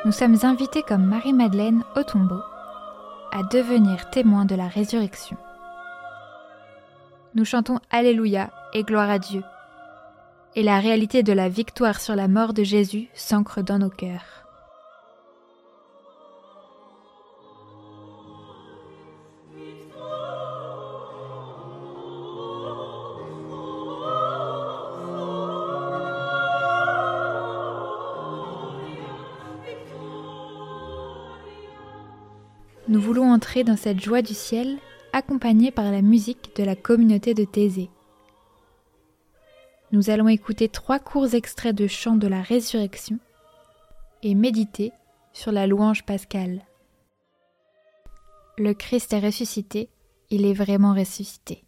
nous sommes invités comme Marie-Madeleine au tombeau à devenir témoins de la résurrection. Nous chantons Alléluia et gloire à Dieu. Et la réalité de la victoire sur la mort de Jésus s'ancre dans nos cœurs. Nous voulons entrer dans cette joie du ciel, accompagnée par la musique de la communauté de Thésée. Nous allons écouter 3 courts extraits de chants de la résurrection et méditer sur la louange pascale. Le Christ est ressuscité, il est vraiment ressuscité.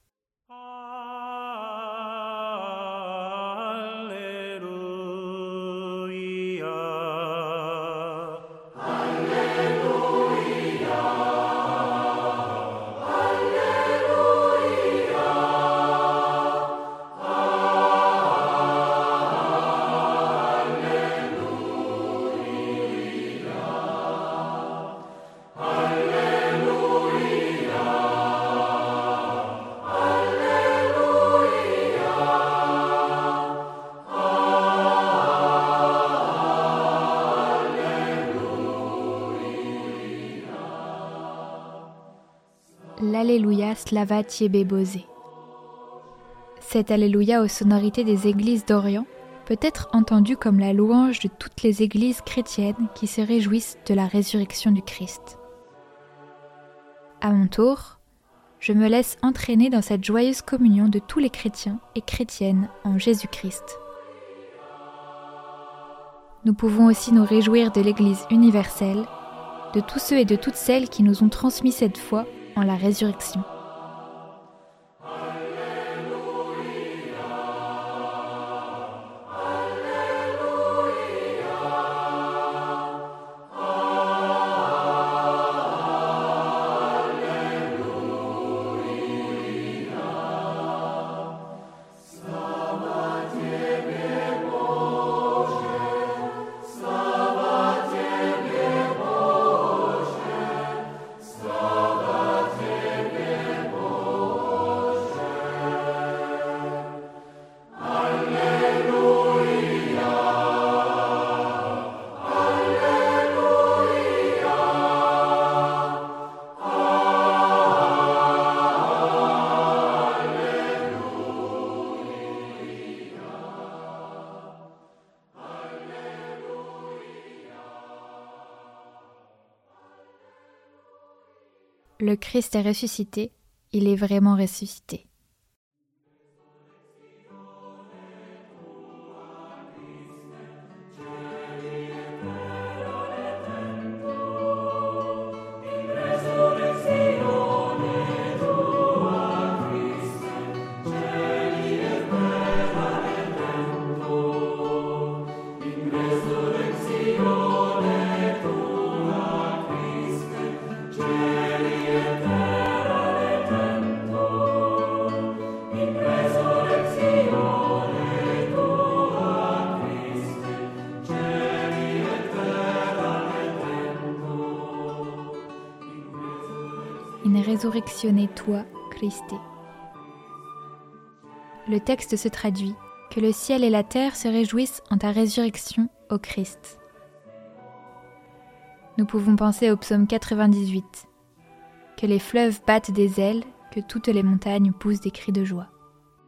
L'Alléluia Slava Tiebe Bose. Cet Alléluia aux sonorités des églises d'Orient peut être entendu comme la louange de toutes les églises chrétiennes qui se réjouissent de la résurrection du Christ. À mon tour, je me laisse entraîner dans cette joyeuse communion de tous les chrétiens et chrétiennes en Jésus-Christ. Nous pouvons aussi nous réjouir de l'Église universelle, de tous ceux et de toutes celles qui nous ont transmis cette foi en la résurrection. Le Christ est ressuscité, il est vraiment ressuscité. In resurrectione tua, Christe. Le texte se traduit « Que le ciel et la terre se réjouissent en ta résurrection, ô Christ ». Nous pouvons penser au psaume 98. « Que les fleuves battent des ailes, que toutes les montagnes poussent des cris de joie ».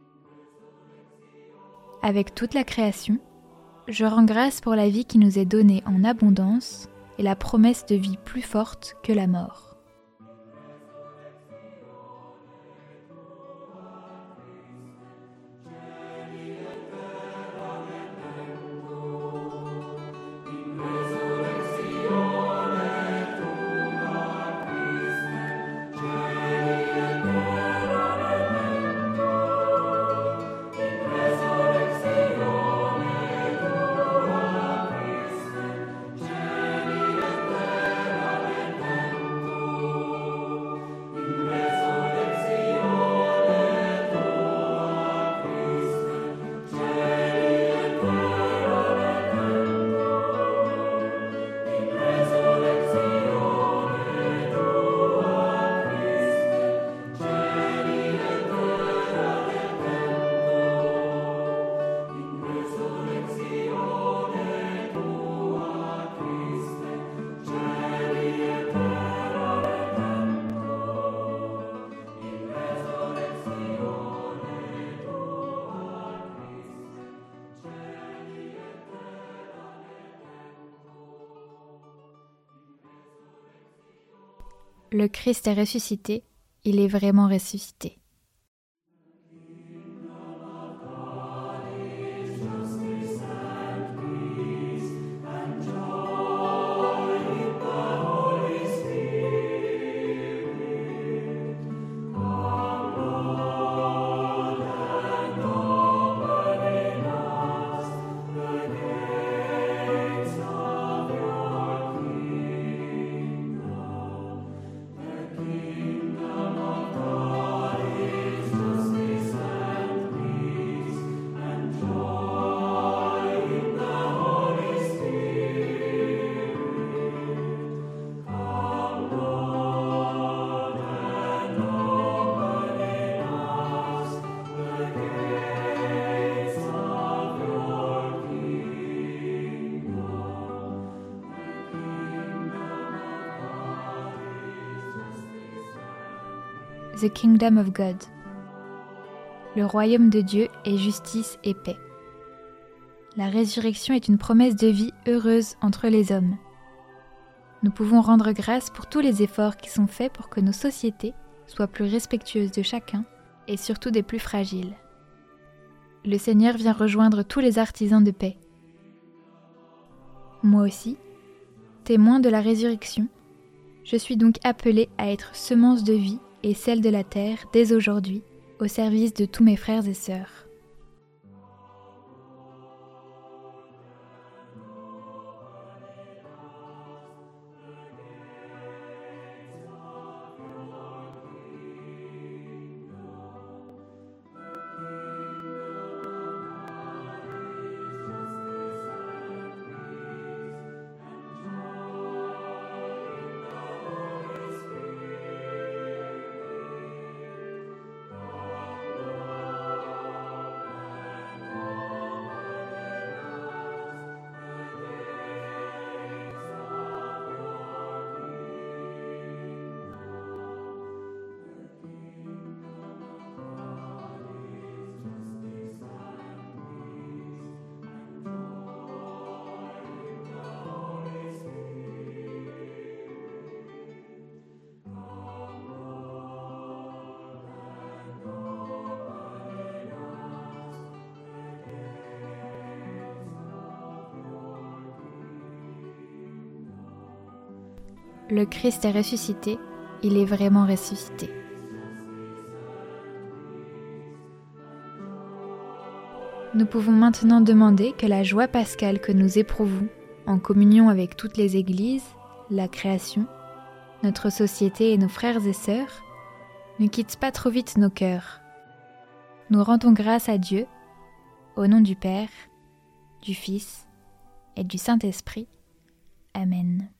Avec toute la création, je rends grâce pour la vie qui nous est donnée en abondance et la promesse de vie plus forte que la mort. Le Christ est ressuscité, il est vraiment ressuscité. The Kingdom of God. Le royaume de Dieu est justice et paix. La résurrection est une promesse de vie heureuse entre les hommes. Nous pouvons rendre grâce pour tous les efforts qui sont faits pour que nos sociétés soient plus respectueuses de chacun et surtout des plus fragiles. Le Seigneur vient rejoindre tous les artisans de paix. Moi aussi, témoin de la résurrection, je suis donc appelé à être semence de vie et celle de la terre dès aujourd'hui, au service de tous mes frères et sœurs. Le Christ est ressuscité, il est vraiment ressuscité. Nous pouvons maintenant demander que la joie pascale que nous éprouvons, en communion avec toutes les églises, la création, notre société et nos frères et sœurs, ne quitte pas trop vite nos cœurs. Nous rendons grâce à Dieu, au nom du Père, du Fils et du Saint-Esprit. Amen.